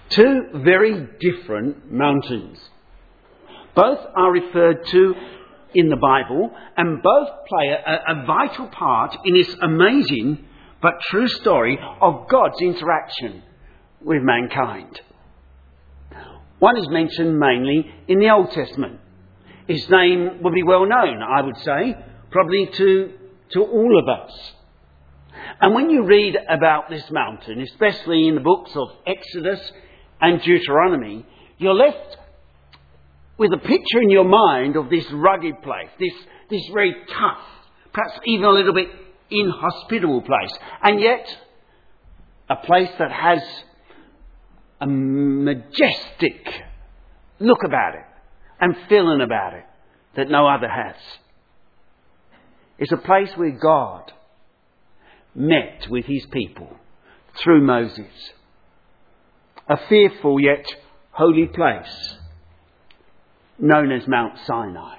Two very different mountains. Both are referred to in the Bible and both play a vital part in this amazing but true story of God's interaction with mankind. One is mentioned mainly in the Old Testament. His name will be well known, I would say, probably to all of us. And when you read about this mountain, especially in the books of Exodus and Deuteronomy, you're left with a picture in your mind of this rugged place, this very tough, perhaps even a little bit inhospitable place, and yet a place that has a majestic look about it and feeling about it that no other has. It's a place where God met with his people through Moses. A fearful yet holy place known as Mount Sinai.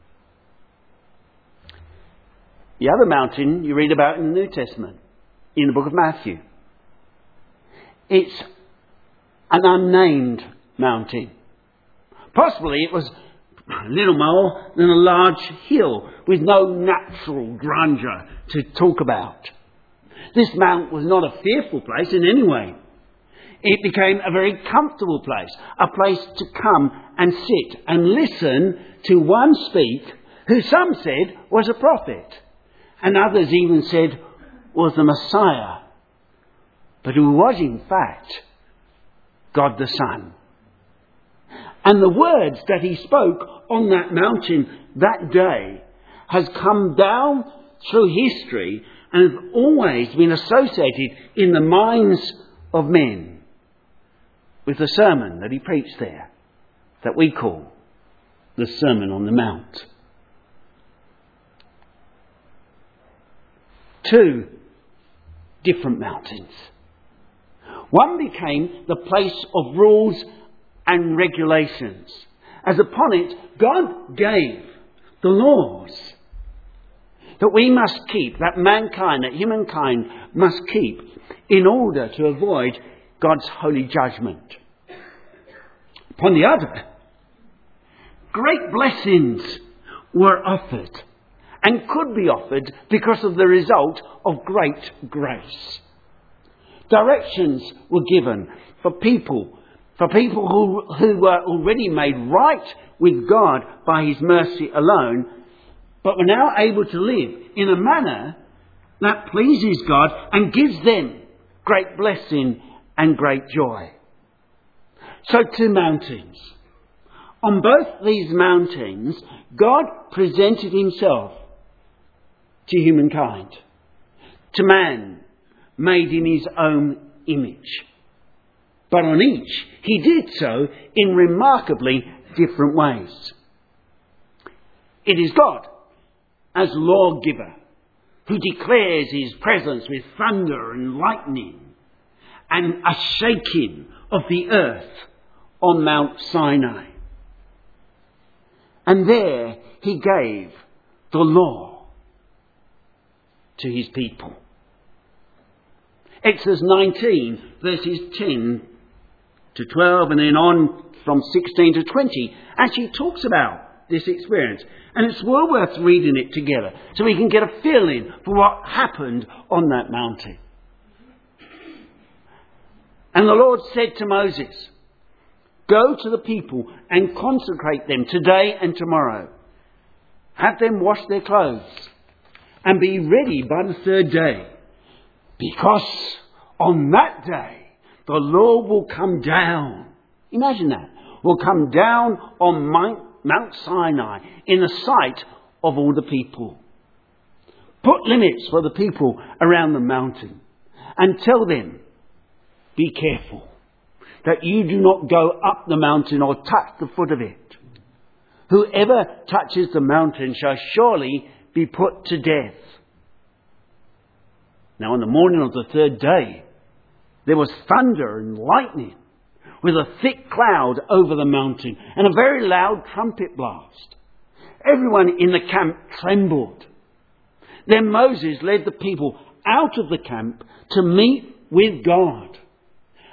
The other mountain you read about in the New Testament, in the book of Matthew. It's an unnamed mountain. Possibly it was a little more than a large hill with no natural grandeur to talk about. This mount was not a fearful place in any way. It became a very comfortable place, a place to come and sit and listen to one speak who some said was a prophet and others even said was the Messiah, but who was in fact God the Son. And the words that he spoke on that mountain that day has come down through history and have always been associated in the minds of men with the sermon that he preached there, that we call the Sermon on the Mount. Two different mountains. One became the place of rules and regulations, as upon it God gave the laws that we must keep, that mankind, that humankind must keep in order to avoid God's holy judgment. Upon the other, great blessings were offered and could be offered because of the result of great grace. Directions were given for people who were already made right with God by his mercy alone, but were now able to live in a manner that pleases God and gives them great blessing and great joy. So two mountains. On both these mountains, God presented himself to humankind, to man made in his own image. But on each, he did so in remarkably different ways. It is God, as lawgiver, who declares his presence with thunder and lightning and a shaking of the earth on Mount Sinai. And there he gave the law to his people. Exodus 19, verses 10 to 12, and then on from 16 to 20, actually talks about this experience. And it's well worth reading it together so we can get a feeling for what happened on that mountain. And the Lord said to Moses, "Go to the people and consecrate them today and tomorrow. Have them wash their clothes and be ready by the third day. Because on that day, the Lord will come down." Imagine that. Will come down on Mount Sinai in the sight of all the people. Put limits for the people around the mountain and tell them, "Be careful that you do not go up the mountain or touch the foot of it. Whoever touches the mountain shall surely be put to death." Now on the morning of the third day, there was thunder and lightning with a thick cloud over the mountain and a very loud trumpet blast. Everyone in the camp trembled. Then Moses led the people out of the camp to meet with God.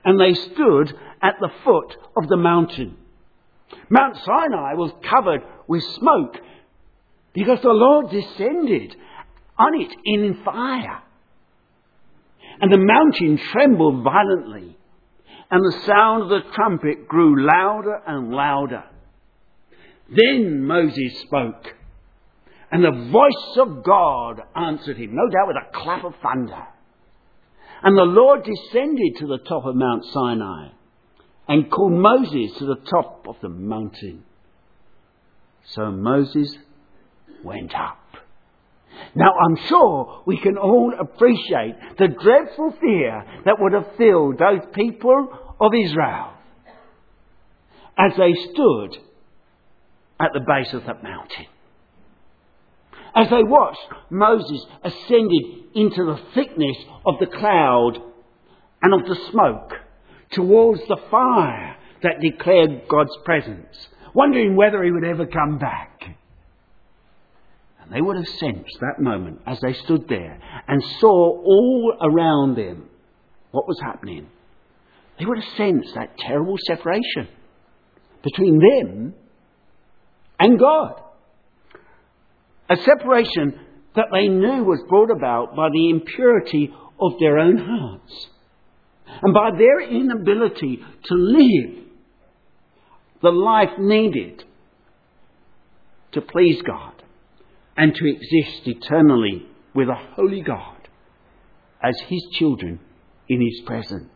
and they stood at the foot of the mountain. Mount Sinai was covered with smoke because the Lord descended on it in fire. And the mountain trembled violently, and the sound of the trumpet grew louder and louder. Then Moses spoke, and the voice of God answered him, no doubt with a clap of thunder. And the Lord descended to the top of Mount Sinai and called Moses to the top of the mountain. So Moses went up. Now I'm sure we can all appreciate the dreadful fear that would have filled those people of Israel as they stood at the base of that mountain. As they watched Moses ascended into the thickness of the cloud and of the smoke towards the fire that declared God's presence, wondering whether he would ever come back. And they would have sensed that moment as they stood there and saw all around them what was happening. They would have sensed that terrible separation between them and God. A separation that they knew was brought about by the impurity of their own hearts and by their inability to live the life needed to please God and to exist eternally with a holy God as his children in his presence.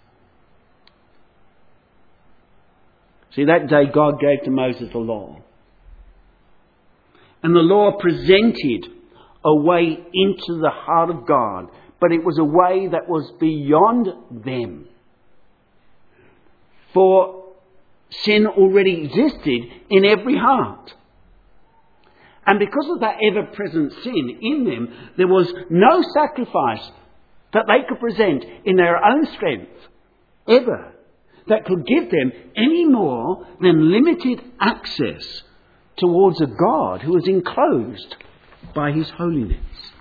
See, that day God gave to Moses the law. And the law presented a way into the heart of God, but it was a way that was beyond them. For sin already existed in every heart. And because of that ever-present sin in them, there was no sacrifice that they could present in their own strength, ever, that could give them any more than limited access towards a God who was enclosed by his holiness.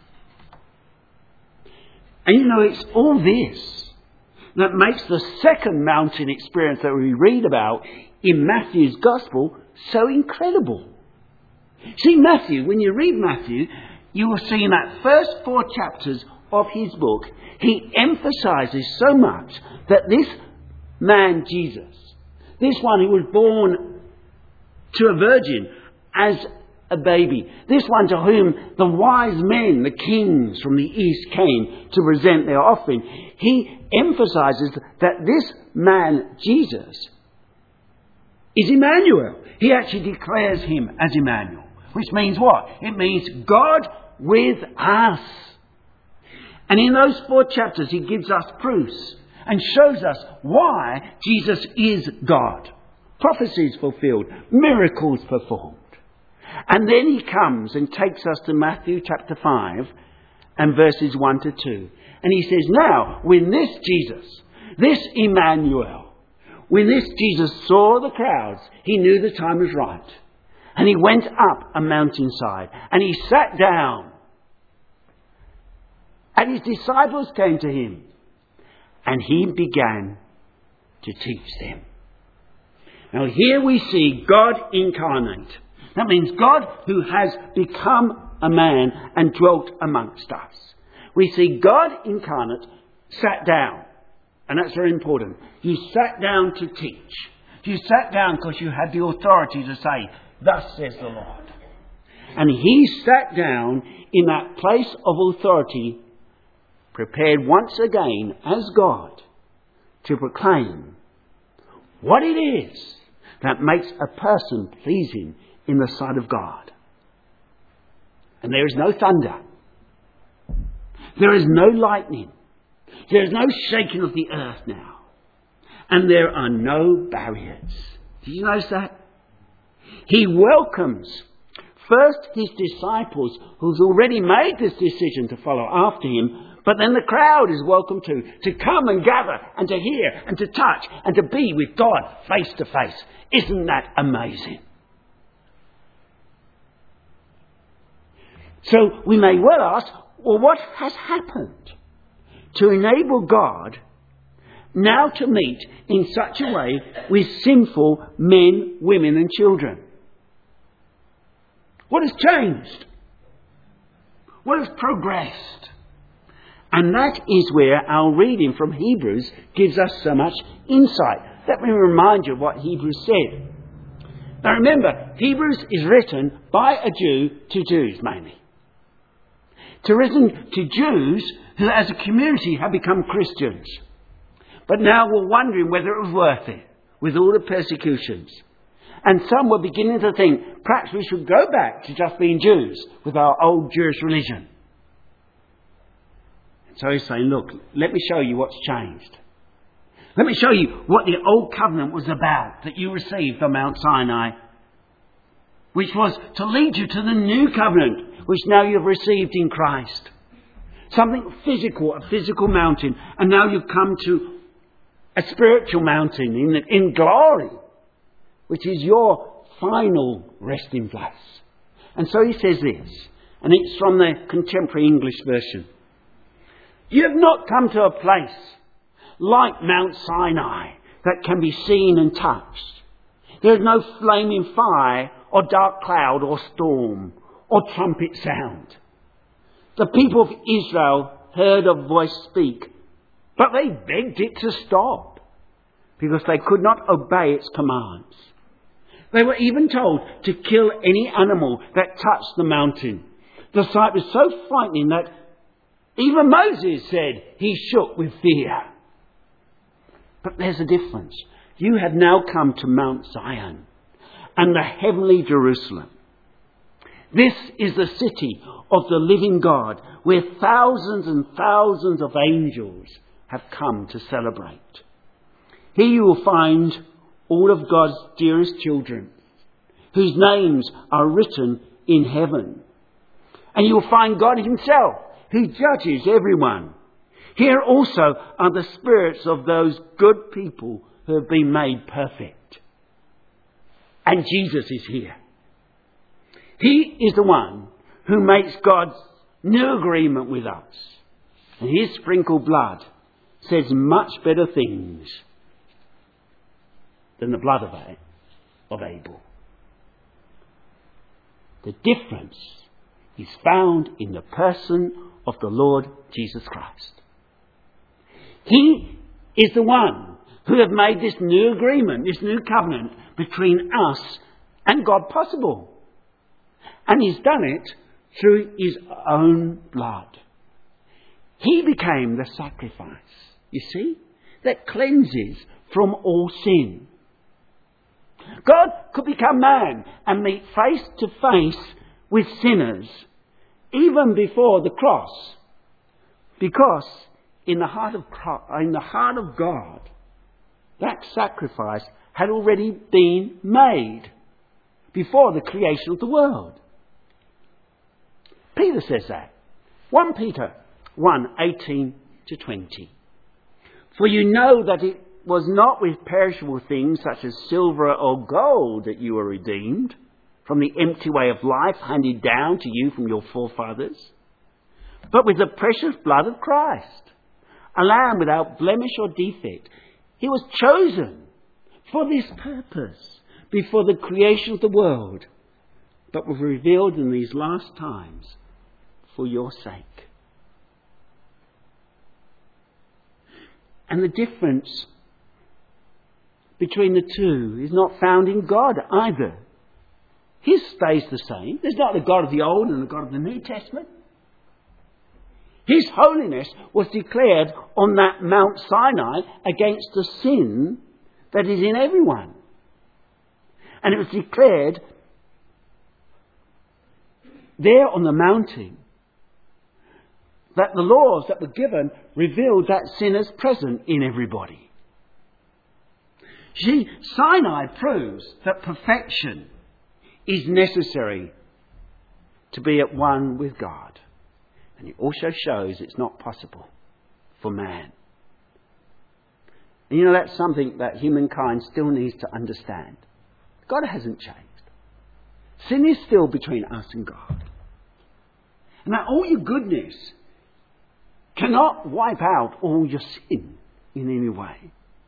And you know, it's all this that makes the second mountain experience that we read about in Matthew's Gospel so incredible. See, Matthew, when you read Matthew, you will see in that first 4 chapters of his book, he emphasises so much that this man Jesus, this one who was born to a virgin as a baby, this one to whom the wise men, the kings from the east came to present their offering, he emphasises that this man Jesus is Emmanuel. He actually declares him as Emmanuel, which means what? It means God with us. And in those 4 chapters he gives us proofs and shows us why Jesus is God. Prophecies fulfilled, miracles performed. And then he comes and takes us to Matthew chapter 5 and verses 1 to 2. And he says, now, when this Jesus, this Emmanuel, when this Jesus saw the crowds, he knew the time was right. And he went up a mountainside and he sat down. And his disciples came to him. And he began to teach them. Now here we see God incarnate. That means God who has become a man and dwelt amongst us. We see God incarnate sat down. And that's very important. You sat down to teach. You sat down because you had the authority to say, thus says the Lord. And he sat down in that place of authority, prepared once again as God to proclaim what it is that makes a person pleasing in the sight of God. And there is no thunder. There is no lightning. There is no shaking of the earth now. And there are no barriers. Did you notice that? He welcomes first his disciples who's already made this decision to follow after him, but then the crowd is welcome to come and gather and to hear and to touch and to be with God face to face. Isn't that amazing? So we may well ask, well, what has happened to enable God now to meet in such a way with sinful men, women and children. What has changed? What has progressed? And that is where our reading from Hebrews gives us so much insight. Let me remind you of what Hebrews said. Now remember, Hebrews is written by a Jew to Jews mainly. To written to Jews who as a community have become Christians. But now were wondering whether it was worth it with all the persecutions. And some were beginning to think perhaps we should go back to just being Jews with our old Jewish religion. And so he's saying, look, let me show you what's changed. Let me show you what the old covenant was about that you received on Mount Sinai, which was to lead you to the new covenant, which now you've received in Christ. Something physical, a physical mountain. And now you've come to a spiritual mountain in glory, which is your final resting place. And so he says this, and it's from the Contemporary English Version. You have not come to a place like Mount Sinai that can be seen and touched. There is no flaming fire or dark cloud or storm or trumpet sound. The people of Israel heard a voice speak, but they begged it to stop because they could not obey its commands. They were even told to kill any animal that touched the mountain. The sight was so frightening that even Moses said he shook with fear. But there's a difference. You have now come to Mount Zion and the heavenly Jerusalem. This is the city of the living God, where thousands and thousands of angels have come to celebrate. Here you will find all of God's dearest children, whose names are written in heaven. And you will find God himself, who judges everyone. Here also are the spirits of those good people who have been made perfect. And Jesus is here. He is the one who makes God's new agreement with us. And his sprinkled blood says much better things than the blood of Abel. The difference is found in the person of the Lord Jesus Christ. He is the one who has made this new agreement, this new covenant between us and God possible. And he's done it through his own blood. He became the sacrifice, you see, that cleanses from all sin. God could become man and meet face to face with sinners even before the cross, because in the heart of God, that sacrifice had already been made before the creation of the world. Peter says that. 1 Peter 1:18-20. For you know that it was not with perishable things such as silver or gold that you were redeemed from the empty way of life handed down to you from your forefathers, but with the precious blood of Christ, a lamb without blemish or defect. He was chosen for this purpose before the creation of the world, but was revealed in these last times for your sake. And the difference between the two is not found in God either. His stays the same. There's not the God of the Old and the God of the New Testament. His holiness was declared on that Mount Sinai against the sin that is in everyone. And it was declared there on the mountain that the laws that were given revealed that sin is present in everybody. See, Sinai proves that perfection is necessary to be at one with God. And it also shows it's not possible for man. And you know, that's something that humankind still needs to understand. God hasn't changed. Sin is still between us and God. And that all your goodness cannot wipe out all your sin. in any way.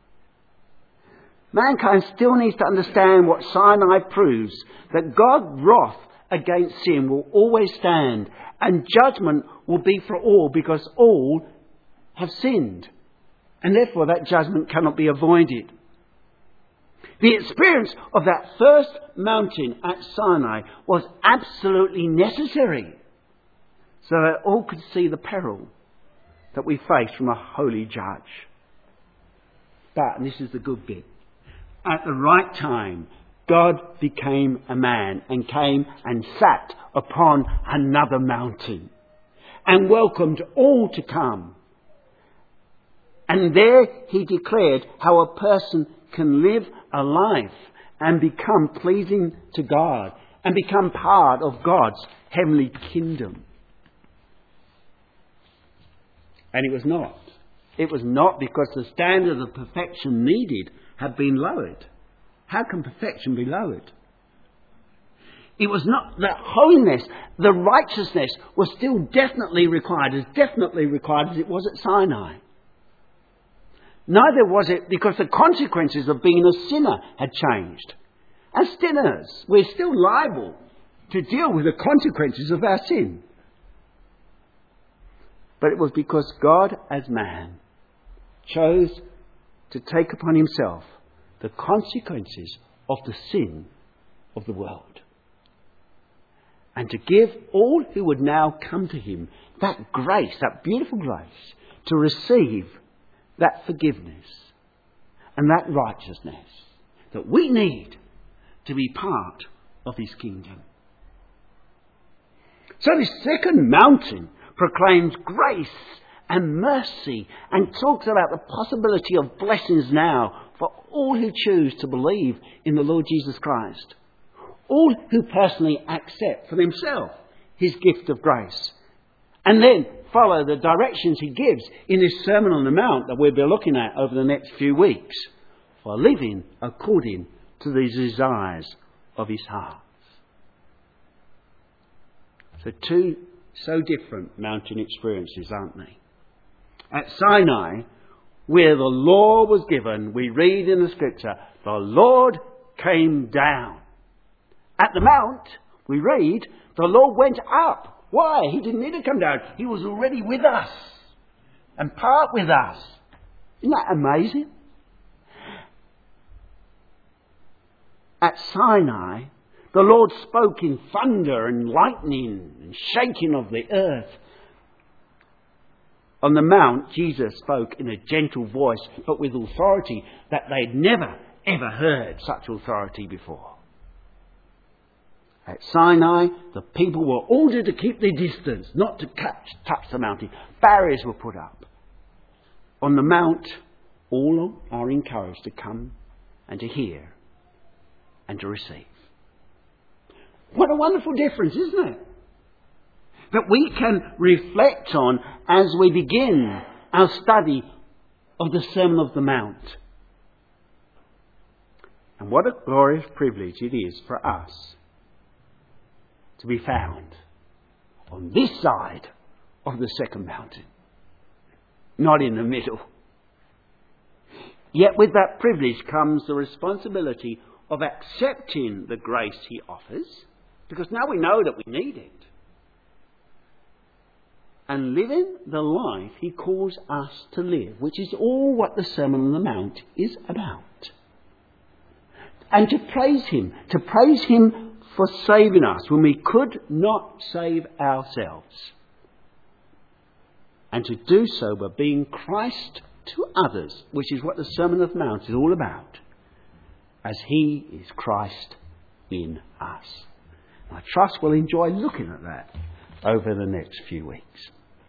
Mankind still needs to understand what Sinai proves, that God's wrath against sin will always stand, and judgment will be for all, because all have sinned. And therefore that judgment cannot be avoided. The experience of that first mountain at Sinai was absolutely necessary, so that all could see the peril that we face from a holy judge. But, and this is the good bit, at the right time, God became a man and came and sat upon another mountain and welcomed all to come. And there he declared how a person can live a life and become pleasing to God and become part of God's heavenly kingdom. And it was not. It was not because the standard of perfection needed had been lowered. How can perfection be lowered? It was not that holiness, the righteousness was still definitely required as it was at Sinai. Neither was it because the consequences of being a sinner had changed. As sinners, we're still liable to deal with the consequences of our sin. But it was because God, as man, chose to take upon himself the consequences of the sin of the world, and to give all who would now come to him that grace, that beautiful grace, to receive that forgiveness and that righteousness that we need to be part of his kingdom. So this second mountain proclaims grace and mercy and talks about the possibility of blessings now for all who choose to believe in the Lord Jesus Christ. All who personally accept for themselves his gift of grace. And then follow the directions he gives in this Sermon on the Mount that we'll be looking at over the next few weeks for living according to the desires of his heart. So two so different mountain experiences, aren't they? At Sinai, where the law was given, we read in the scripture, the Lord came down. At the mount, we read, the Lord went up. Why? He didn't need to come down. He was already with us and part with us. Isn't that amazing? At Sinai, the Lord spoke in thunder and lightning and shaking of the earth. On the mount, Jesus spoke in a gentle voice, but with authority that they'd never, ever heard such authority before. At Sinai, the people were ordered to keep their distance, not to touch the mountain. Barriers were put up. On the mount, all are encouraged to come and to hear and to receive. What a wonderful difference, isn't it? That we can reflect on as we begin our study of the Sermon on the Mount. And what a glorious privilege it is for us to be found on this side of the second mountain, not in the middle. Yet with that privilege comes the responsibility of accepting the grace he offers, because now we know that we need it, and living the life he calls us to live, which is all what the Sermon on the Mount is about. And to praise him for saving us when we could not save ourselves. And to do so by being Christ to others, which is what the Sermon on the Mount is all about, as he is Christ in us. I trust we'll enjoy looking at that over the next few weeks.